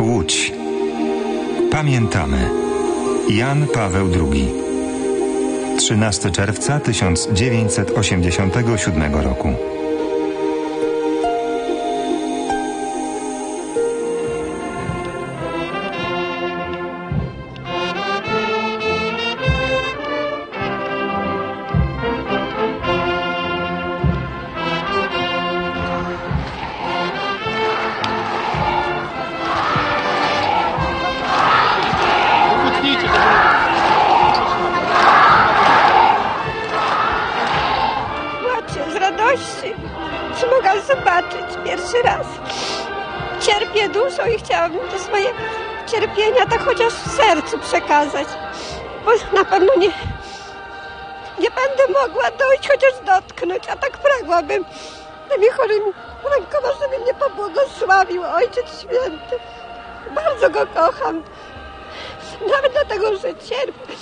Łódź. Pamiętamy. Jan Paweł II. 13 czerwca 1987 roku. Że mogłam zobaczyć pierwszy raz. Cierpię dużo i chciałabym te swoje cierpienia tak chociaż w sercu przekazać. Bo na pewno nie będę mogła dojść, chociaż dotknąć, a tak pragłabym tymi chorymi rękoma, żeby mnie pobłogosławił Ojciec Święty. Bardzo go kocham. Nawet dlatego, że cierpię.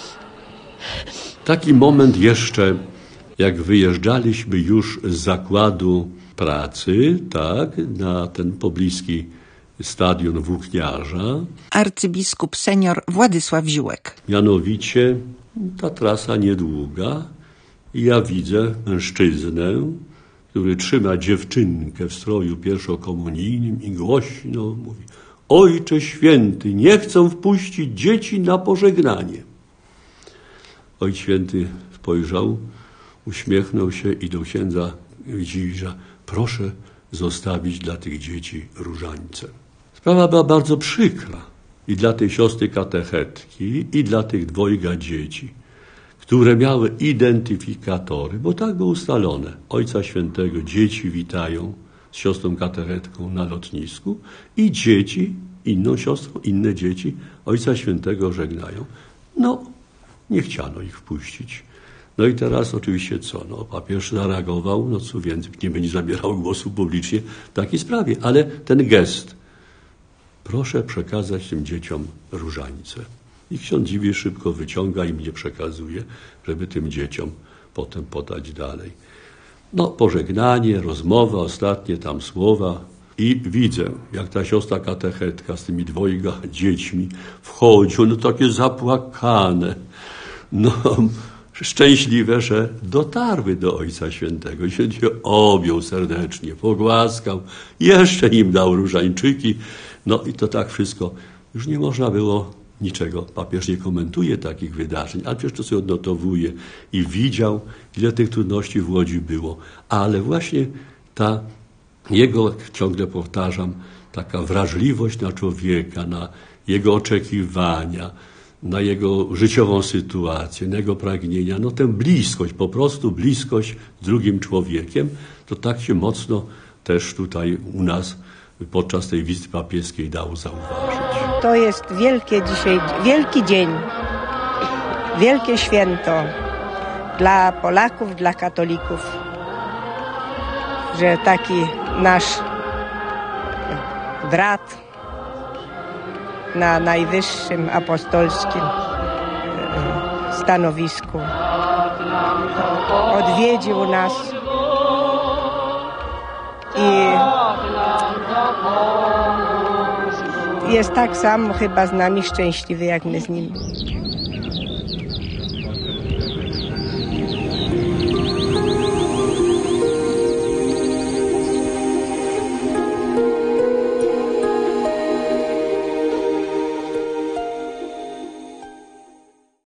Taki moment jeszcze, jak wyjeżdżaliśmy już z zakładu pracy, tak, na ten pobliski stadion Włókniarza. Arcybiskup senior Władysław Ziółek. Mianowicie ta trasa niedługa i ja widzę mężczyznę, który trzyma dziewczynkę w stroju pierwszokomunijnym i głośno mówi: Ojcze Święty, nie chcą wpuścić dzieci na pożegnanie. Ojciec Święty spojrzał, uśmiechnął się i do księdza Włodzimierza: proszę zostawić dla tych dzieci różańce. Sprawa była bardzo przykra i dla tej siostry katechetki, i dla tych dwojga dzieci, które miały identyfikatory, bo tak było ustalone. Ojca Świętego dzieci witają z siostrą katechetką na lotnisku i dzieci, inną siostrą, inne dzieci Ojca Świętego żegnają. No, nie chciano ich wpuścić. No i teraz oczywiście co? No, papież zareagował, no co więcej, nie będzie zabierał głosu publicznie w takiej sprawie, ale ten gest: proszę przekazać tym dzieciom różańce. I ksiądz Dziwisz szybko wyciąga i mnie przekazuje, żeby tym dzieciom potem podać dalej. No, pożegnanie, rozmowa, ostatnie tam słowa. I widzę, jak ta siostra katechetka z tymi dwojga dziećmi wchodził, no takie zapłakane. No, szczęśliwe, że dotarły do Ojca Świętego. I się objął serdecznie, pogłaskał, jeszcze im dał różańczyki. No i to tak wszystko. Już nie można było niczego. Papież nie komentuje takich wydarzeń, ale przecież to sobie odnotowuje i widział, ile tych trudności w Łodzi było. Ale właśnie ta jego, ciągle powtarzam, taka wrażliwość na człowieka, na jego oczekiwania, na jego życiową sytuację, na jego pragnienia, no tę bliskość, po prostu bliskość z drugim człowiekiem, to tak się mocno też tutaj u nas podczas tej wizyty papieskiej dało zauważyć. To jest wielkie dzisiaj, wielki dzień, wielkie święto dla Polaków, dla katolików, że taki nasz brat na najwyższym apostolskim stanowisku odwiedził nas i jest tak samo chyba z nami szczęśliwy, jak my z nim.